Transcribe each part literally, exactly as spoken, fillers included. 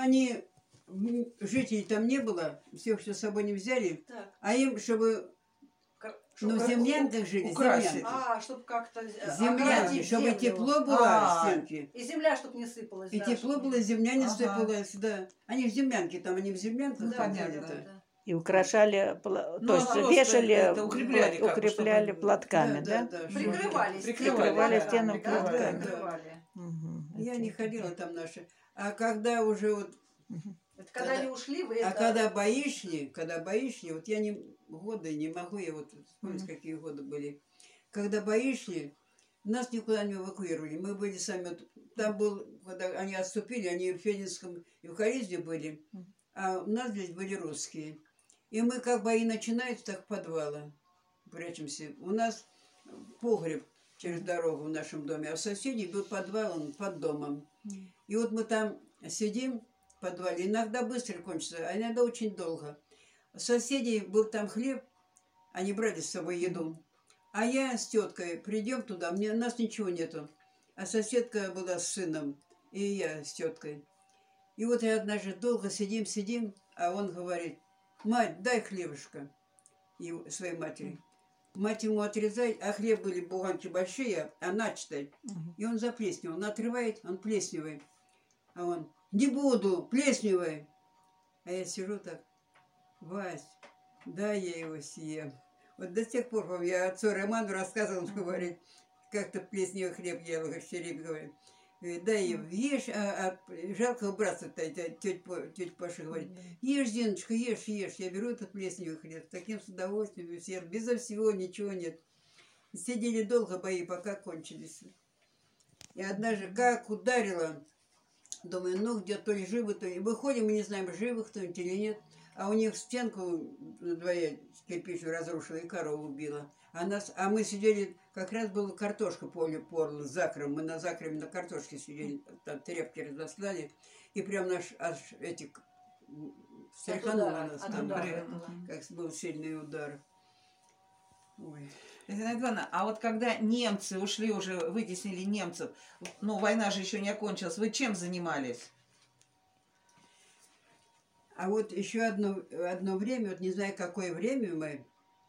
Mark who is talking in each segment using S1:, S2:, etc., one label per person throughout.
S1: они, жителей там не было, всех что с собой не взяли, так. А им, чтобы... Ну, в землянках жили, землянки.
S2: А, чтобы как-то...
S1: Землянки, чтобы тепло было в стенке.
S2: И земля, чтобы не сыпалась.
S1: И
S2: да,
S1: тепло
S2: чтобы...
S1: было, земля не ага. сыпалась, да. Они в землянке, там они в землянках.
S2: Да, да, да, да.
S3: И украшали, ну, то есть вешали, это укрепляли, укрепляли платками, да?
S2: да? да, да. Прикрывали,
S3: прикрывали
S2: да,
S3: стену
S2: да,
S3: платками.
S2: Да, да.
S3: Угу,
S1: я это, не ходила там наши. А когда уже вот...
S2: Угу. Это когда, когда они ушли, вы
S1: А
S2: это...
S1: когда бои шли, когда бои шли, вот я не годы не могу, я вот вспомнить, mm-hmm. какие годы были. Когда бои шли, нас никуда не эвакуировали. Мы были сами, вот, там был, когда они отступили, они в Фенинском и в Харизме были, а у нас здесь были русские. И мы, как бои начинаются, так в подвалы прячемся. У нас погреб через дорогу в нашем доме, а у соседей был подвал под домом. И вот мы там сидим, в подвале. Иногда быстро кончится, а иногда очень долго. У соседей был там хлеб, они брали с собой еду. А я с теткой придем туда, мне, у нас ничего нету. А соседка была с сыном, и я с теткой. И вот я однажды долго сидим, сидим, а он говорит: мать, дай хлебушка его, своей матери. Мать ему отрезает, а хлеб были буганки большие, а начатые. И он заплесневел. Он отрывает, он плесневый. А он: не буду, плесневый. А я сижу так: Вась, да, я его съем. Вот до тех пор, я отцу Роману рассказывал, он говорит, как-то плесневый хлеб ел, все время говорит. Дай его, ешь, а, а жалко выбрасывать, тетя, тетя Паша говорит: ешь, Зиночка, ешь, ешь. Я беру этот плесневый хлеб, с таким с удовольствием, съел, безо всего, ничего нет. Сидели долго бои, пока кончились. И однажды как ударило, думаю, ну где то ли живы, то ли... Выходим, мы не знаем, живы кто-нибудь или нет. А у них стенку вдвоем кирпичную разрушила и корову убила. А, нас... а мы сидели, как раз была картошка поле порла с закром. Мы на закроме на картошке сидели, там тряпки разослали. И прям наш аж эти стряхануло нас там, как был сильный удар.
S4: Ой. Ивановна, а вот когда немцы ушли, уже вытеснили немцев, ну, война же еще не окончилась, вы чем занимались?
S1: А вот еще одно, одно время, вот не знаю, какое время мы,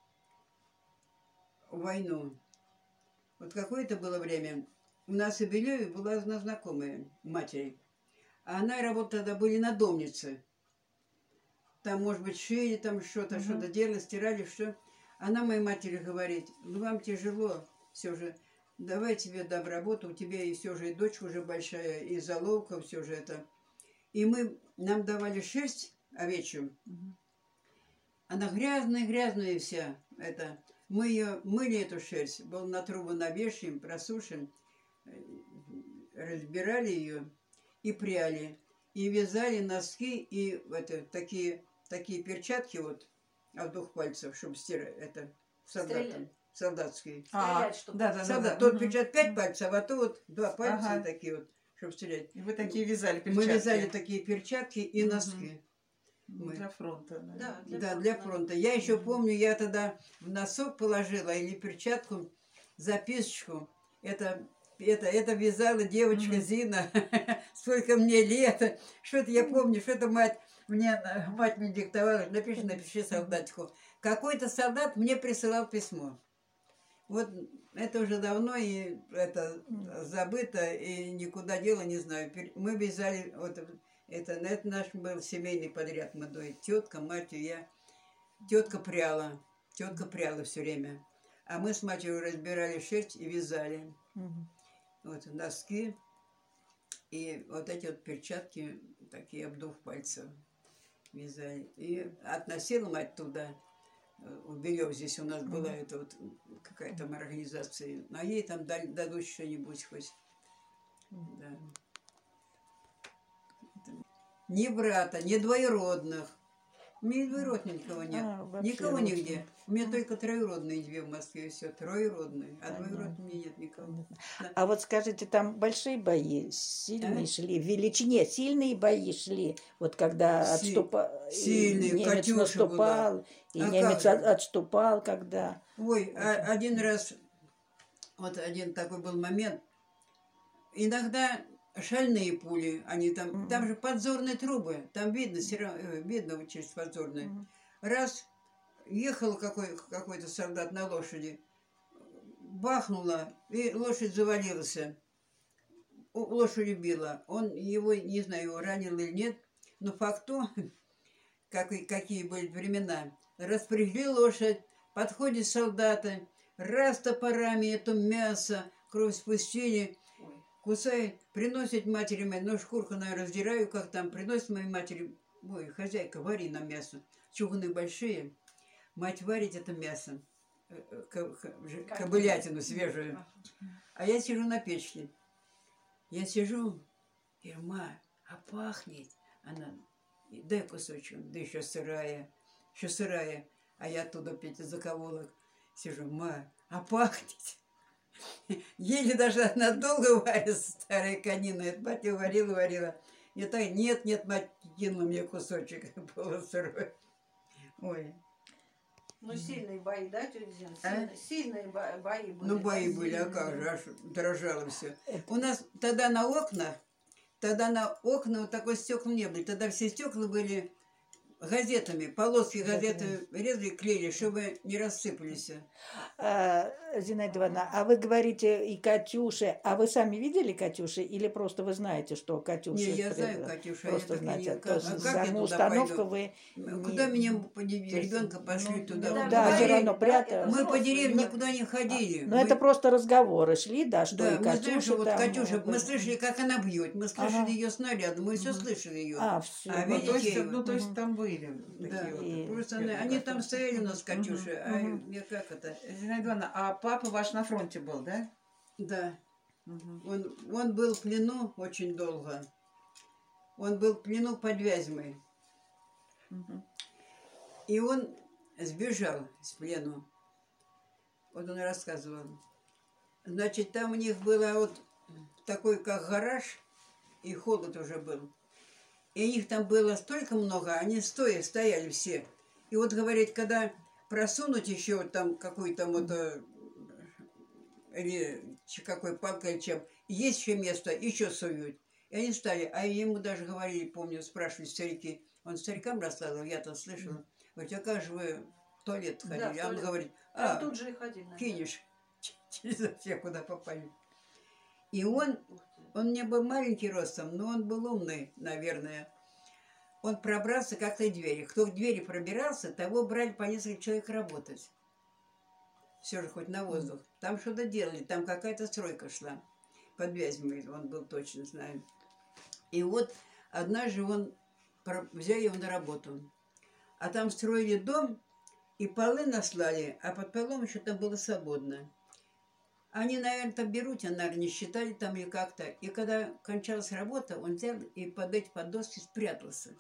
S1: войну, вот какое-то было время, у нас в Белеве была одна знакомая матери, а она работала, тогда были надомницы. Там, может быть, шили, там что-то, угу. что-то делали, стирали, что. Она моей матери говорит: ну вам тяжело, все же, давай тебе дам работу, у тебя и все же и дочь уже большая, и заловка, все же это. И мы, нам давали шерсть овечью, угу. Она грязная-грязная вся, это. Мы ее мыли, эту шерсть, был на трубу навешиваем, просушим, разбирали ее и пряли, и вязали носки, и это, такие, такие перчатки вот, от двух пальцев, чтобы стирать это солдатам, солдатские.
S2: А, чтобы...
S1: да, да, солдат. Тот печат пять пальцев, а то вот два пальца ага. такие вот, чтобы стрелять.
S4: И вы такие вязали перчатки?
S1: Мы вязали такие перчатки и угу. носки.
S4: Мы. Для фронта.
S2: Да, для,
S1: да,
S2: фронта.
S1: для фронта. Я еще помню, я тогда в носок положила или перчатку, записочку. Это, это, это вязала девочка угу. Зина. Сколько мне лет. Что-то я помню, что-то мать... Мне мать мне диктовала: напиши, напиши солдатику. Какой-то солдат мне присылал письмо. Вот это уже давно и это забыто, и никуда дело не знаю. Мы вязали, вот это, это наш был семейный подряд. Мы дуем. Тетка, мать и я. Тетка пряла. Тетка пряла все время. А мы с матерью разбирали шерсть и вязали. Вот носки. И вот эти вот перчатки, такие обдув пальцев. Вязали. И относила мать туда, в Белев, здесь у нас mm-hmm. была это вот какая-то организация, а ей там дадут что-нибудь хоть. Mm-hmm. Да. Ни брата, ни двоюродных. У меня и двоюродных никого нет. А, никого нигде. У меня только троюродные две в Москве, все, троюродные. А двоюродных у меня нет никого.
S3: Да. А вот скажите, там большие бои сильные а? шли, в величине сильные бои шли, вот когда Си отступал,
S1: сильные,
S3: немец
S1: Катюша
S3: наступал, была. И а немец отступал, когда...
S1: Ой, а, один раз, вот один такой был момент, иногда шальные пули, они там,
S3: Мгм.
S1: там же подзорные трубы, там видно, всё равно, э, видно вот через подзорные.
S3: Мгм.
S1: Раз ехал какой, какой-то солдат на лошади, бахнуло, и лошадь завалилась. У- Лошадь убила. Он его, не знаю, его ранил или нет, но факт то, как, и- какие были времена. Распрягли лошадь, подходят солдаты, раз топорами это мясо, кровь спустили,
S2: Ой.
S1: кусает, приносит матери моей, ну шкурку, наверное, раздираю, как там, приносит моей матери, ой, хозяйка, вари нам мясо. Чугуны большие, мать варит это мясо, э, э, ко- ко- ж- кобылятину свежую. А я сижу на печке. Я сижу, и ма, а пахнет. Она, дай кусочек, да еще сырая, еще сырая. А я оттуда опять из закололок сижу, ма, а пахнет. Еле даже надолго варится старая конина. Это батя варила, варила. Я так, нет, нет, мать кинула мне кусочек полусырой. Ой.
S2: Ну, сильные бои, да, тетя Зина?
S1: А?
S2: Сильные, сильные бо- бои были.
S1: Ну, бои
S2: да,
S1: были, а
S2: сильные,
S1: как
S2: да.
S1: же, аж дрожало все.
S3: Это-
S1: У нас тогда на окнах, тогда на окна вот такой стекла не было. Тогда все стекла были газетами, полоски газеты резали, клеили, чтобы не рассыпались.
S3: А, Зинаида Ивановна, а вы говорите и Катюше, а вы сами видели Катюши или просто вы знаете, что Катюша?
S1: Не, я
S3: при-
S1: знаю, Катюша, я
S3: Просто
S1: так и
S3: знаете.
S1: не...
S3: То
S1: Как,
S3: есть
S1: а как
S3: саму
S1: я туда
S3: установку
S1: пойду?
S3: вы...
S1: Куда
S3: не-
S1: меня
S3: то есть,
S1: ребенка пошлют
S3: ну,
S1: туда?
S3: ну
S1: Мы
S3: да,
S1: по
S3: все
S1: деревне-
S3: равно
S2: да,
S3: прятали.
S2: это
S1: Мы по
S2: взрослые,
S1: деревне
S2: да.
S1: никуда не ходили.
S3: Но
S1: Мы-
S3: это просто разговоры шли, да, что
S1: Да,
S3: и
S1: мы знаем,
S3: Катюша
S1: что вот
S3: там...
S1: Катюша,
S3: э,
S1: мы слышали, как она бьет, мы слышали
S3: Ага.
S1: ее снаряды, мы все
S3: Мгм.
S1: слышали ее.
S3: А, все.
S1: А
S4: Ну,
S1: видите,
S4: то есть,
S1: вот-
S4: ну, то есть
S3: Мгм.
S4: там были
S1: Да,
S4: такие вот.
S3: И-
S1: просто
S4: первые
S1: они, они там
S4: вопросы.
S1: стояли у нас, Катюши, а
S3: Мгм.
S1: я как это?
S4: Зинаида Ивановна, а папа ваш на фронте был, да?
S1: Да,
S4: Мгм.
S1: он, он был в плену очень долго. Он был в плену под Вязьмой.
S4: Мгм.
S1: И он сбежал с плену. Вот он рассказывал. Значит, там у них было вот такой, как гараж, и холод уже был. И у них там было столько много, они стоя стояли все. И вот, говорит, когда просунуть еще вот там какую-то вот, э, или ч- какой палкой или чем, есть еще место, еще суют. И они стали, а ему даже говорили, помню, спрашивали старики, он старикам рассказывал, я-то слышала, говорит, а как же вы в туалет
S2: Да,
S1: ходили?
S2: в
S1: А он
S2: туалет.
S1: говорит,
S2: Там
S1: а,
S2: тут же и ходили. наверное.
S1: кинешь через все, куда попали. И он,
S2: Ух ты.
S1: он не был маленький ростом, но он был умный, наверное. Он пробрался как-то к двери. Кто к двери пробирался, того брали по несколько человек работать. Все же хоть на воздух. Там что-то делали, там какая-то стройка шла. Под Вязьмой, он был точно, знаю. И вот однажды он про- взял его на работу. А там строили дом, и полы наслали, а под полом еще там было свободно. Они, наверное, там берут, а, наверное, не считали там или как-то. И когда кончалась работа, он взял и под эти подоски спрятался.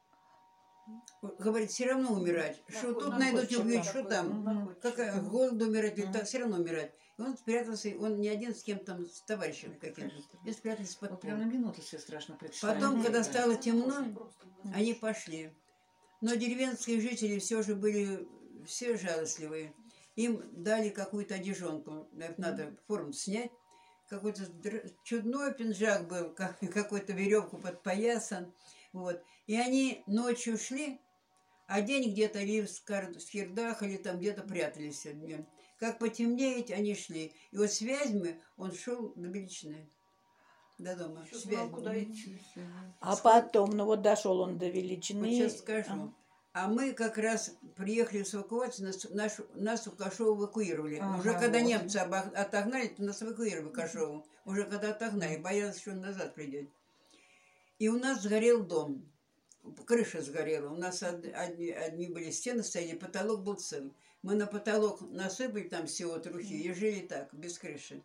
S1: Говорит, все равно умирать. Что
S2: Наход-
S1: тут найдут,
S2: находчик
S1: убьют, что
S2: такой,
S1: там?
S2: находчик.
S1: Какая,
S3: Мгм.
S1: голод умирать, или
S3: Мгм.
S1: так, все равно умирать. И он спрятался, и он не один с кем там, с товарищем каким-то. И спрятались под
S4: Вот
S1: пол.
S4: прям на минуту себе страшно представить.
S1: Потом,
S3: Мгм.
S1: когда
S4: Да.
S1: стало темно,
S2: Очень просто.
S1: они пошли. Но деревенские жители все же были все жалостливые. Им дали какую-то одежонку. Надо форму снять. Какой-то др- чудной пинжак был, как- какую-то веревку подпоясан. Вот. И они ночью шли, а день где-то или в Скар- в Скирдах, или там где-то прятались днем. Как потемнеет, они шли. И вот с Вязьмы он шел до Величины. До дома.
S2: Ещё
S1: С
S2: знал,
S1: Вязьмы.
S2: куда идти.
S3: А потом, ну вот дошел он до Величины.
S1: Вот сейчас скажу. А мы как раз приехали с эвакуацией, нас, нашу- нас у Кашова эвакуировали.
S4: Ага,
S1: Уже когда
S4: вот.
S1: немцы обо- отогнали, то нас эвакуировали в Кашову. Уже когда отогнали, боялись, что он назад придет. И у нас сгорел дом. Крыша сгорела. У нас од- одни, одни были стены стояли, потолок был цел. Мы на потолок насыпали там всего трухи и жили так, без крыши.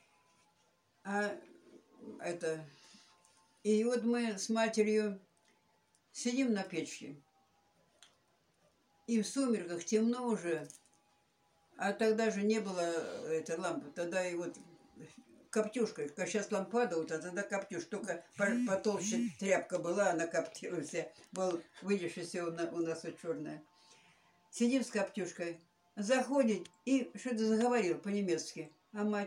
S1: А это... И вот мы с матерью сидим на печке. И в сумерках темно уже, а тогда же не было этой лампы, тогда и вот коптюшка, как сейчас лампада, вот, а тогда коптюш, только по- потолще тряпка была, она коптилась, был выдержавшийся у, на- у нас вот черная. Сидим с коптюшкой, заходит и что-то заговорил по-немецки, а мать,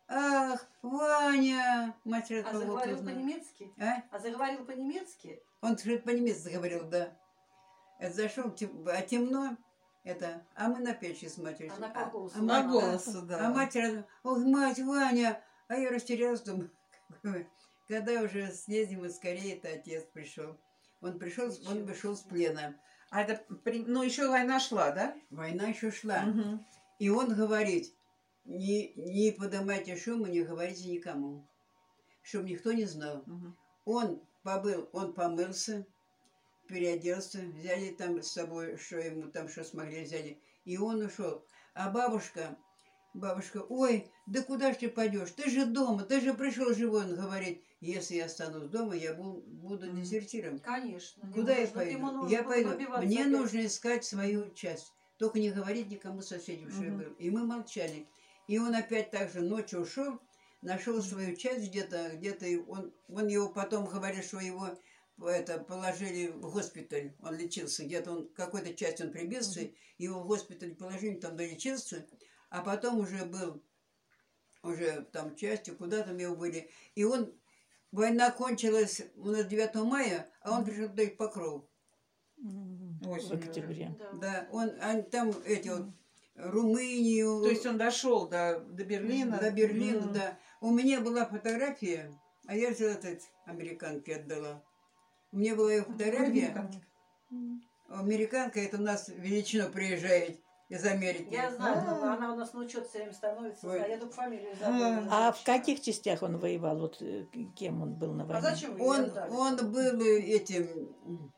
S1: ах, Ваня, мать
S2: А
S1: родного
S2: заговорил
S1: поздно.
S2: по-немецки?
S1: А?
S2: А заговорил по-немецки?
S1: Он что-то по-немецки говорил, да. Это зашел, а темно, это, а мы на печи с матерью.
S2: Она
S1: А-
S2: по голосу.
S1: а
S4: По
S1: мать-
S4: голосу, да.
S1: А мать рядом, ох, мать, Ваня, а я растерялась, думаю, когда уже съездим, и скорее это отец пришел. Он пришел, он вышел с плена.
S4: А это, при- ну, еще война шла, да?
S1: Война еще шла.
S4: Мгм.
S1: И он говорит, не, не поднимайте шума, не говорите никому, чтобы никто не знал.
S4: Мгм.
S1: Он побыл, он помылся, переоделся, взяли там с собой, что ему там, что смогли, взяли. И он ушел. А бабушка, бабушка, ой, да куда ж ты пойдешь? Ты же дома, ты же пришел живой. Он говорит, если я останусь дома, я буду, буду
S4: Мгм.
S1: дезертиром.
S2: Конечно.
S1: Куда
S2: Ему
S1: я
S2: нужно- ему
S1: пойду?
S2: нужно
S1: Я
S2: было
S1: пойду.
S2: добиваться
S1: Мне
S2: опять.
S1: нужно искать свою часть. Только не говорить никому соседям, что я
S4: Мгм.
S1: был. И мы молчали. И он опять так же ночью ушел, нашел свою часть где-то, где-то и он, он его потом говорит, что его это, положили в госпиталь, он лечился, где-то он, какой-то часть он прибился, его в госпиталь положили, там долечился, а потом уже был, уже там частью, куда там его были. И он, война кончилась у нас девятого мая, а он пришел туда в Покров.
S3: М,
S4: Осенью
S3: В октябре.
S2: Да.
S1: Да, он, они там эти вот, Румынию,
S4: То есть он дошел до, до Берлина?
S1: до Берлина,
S4: М.
S1: да. У меня была фотография, а я взяла этот американке отдала. У меня была ее фотография.
S4: Американке.
S1: Американка, это у нас величину приезжает из Америки.
S2: Я знаю,
S4: А.
S2: но она у нас на учет все время становится.
S1: Ой.
S2: знаю. Я только фамилию забыла.
S3: А в каких частях он воевал? Вот э, кем он был на
S2: А
S3: войне?
S2: зачем вы
S1: Он,
S2: её отдали?
S1: он был этим м,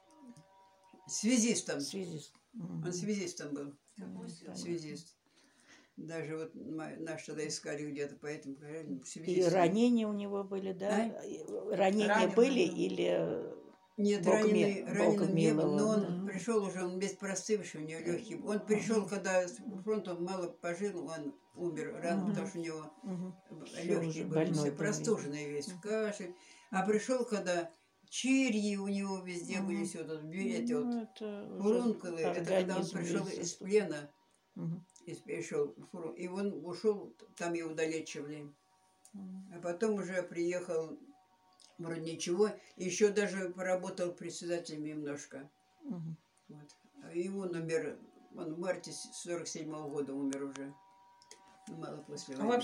S1: связистом.
S3: Связист. Мгм.
S1: Он связистом был.
S2: Какой
S3: М,
S2: связист?
S3: понятно.
S1: Связист. Даже вот ма- наш тогда искали где-то, поэтому говорили,
S3: И
S1: связист.
S3: ранения у него были, да? И Ранения
S4: Раненый
S3: были
S4: был.
S3: или...
S1: Нет,
S3: Бог
S1: раненый,
S3: ми-
S1: раненым
S3: Бог
S1: не был, но
S3: миловал,
S1: он
S4: да.
S1: пришел уже, он весь простывший, у него легкий. Он пришел, когда с фронта он мало пожил, он умер рано,
S3: Мгм.
S1: потому что у него
S3: Мгм. Всё
S1: легкие
S3: уже
S1: были,
S3: больной
S1: все
S3: был,
S1: простуженный весь,
S3: Мгм.
S1: кашель. А пришел, когда черьи у него везде
S3: Мгм.
S1: были, все тут, эти вот
S3: Ну, это уже
S1: фурункулы. Это когда он
S3: организм
S1: пришел
S3: весь
S1: из
S3: застыл.
S1: плена,
S3: Мгм.
S1: из, пришел, фурун- и он ушел, там его долечивали.
S3: Мгм.
S1: А потом уже приехал, вроде ничего, еще даже поработал председателем немножко.
S3: Мгм.
S1: Вот. А его умер, он в марте сорок седьмого года умер уже. Ну, мало после
S4: А
S1: войны.